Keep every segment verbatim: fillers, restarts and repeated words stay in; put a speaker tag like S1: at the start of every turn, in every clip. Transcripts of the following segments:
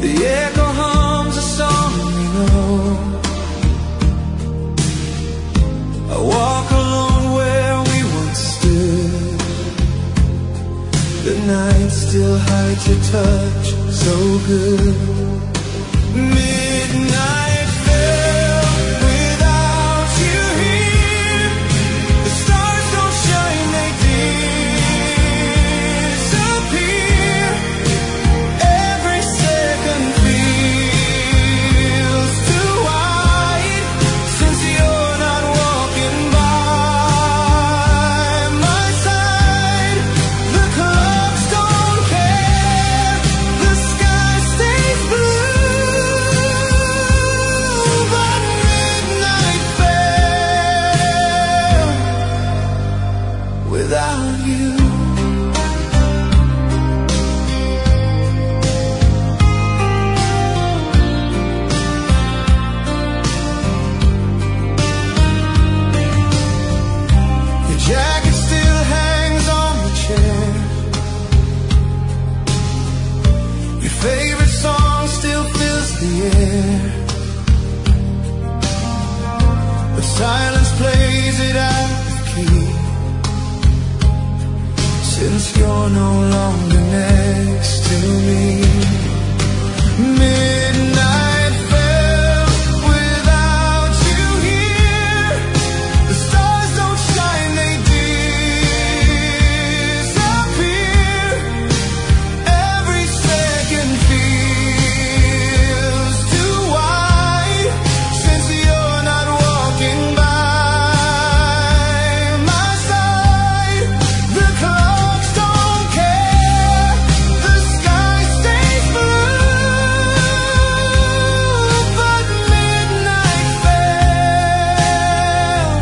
S1: The echo hums a song we know. I walk along where we once stood. The night's still hard to touch, so good. Midnight fell without you here. The stars don't shine, they disappear. Every second feels too wide since you're not walking by my side. The clocks don't care, the sky stays blue, but midnight fell without you. Your jacket still hangs on the chair. Your favorite song still fills the air, but silence plays it out of key since you're no longer next to me. Midnight fell without you here. The stars don't shine, they disappear. Every second feels too wide since you're not walking by my side. The clocks don't care, the sky stays blue, but midnight fell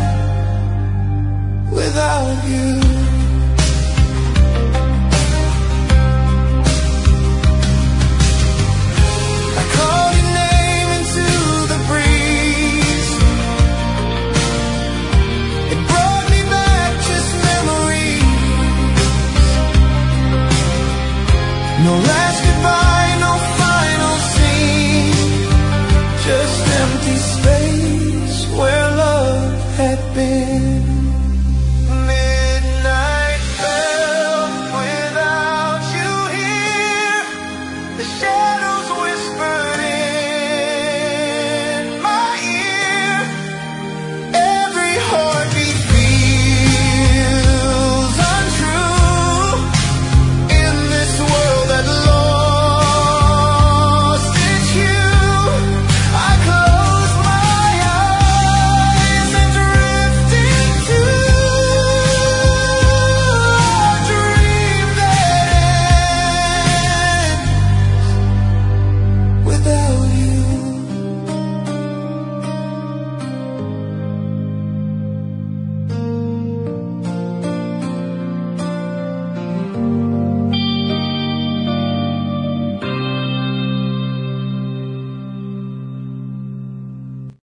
S1: without you. I called your name into the breeze. It brought me back just memories. No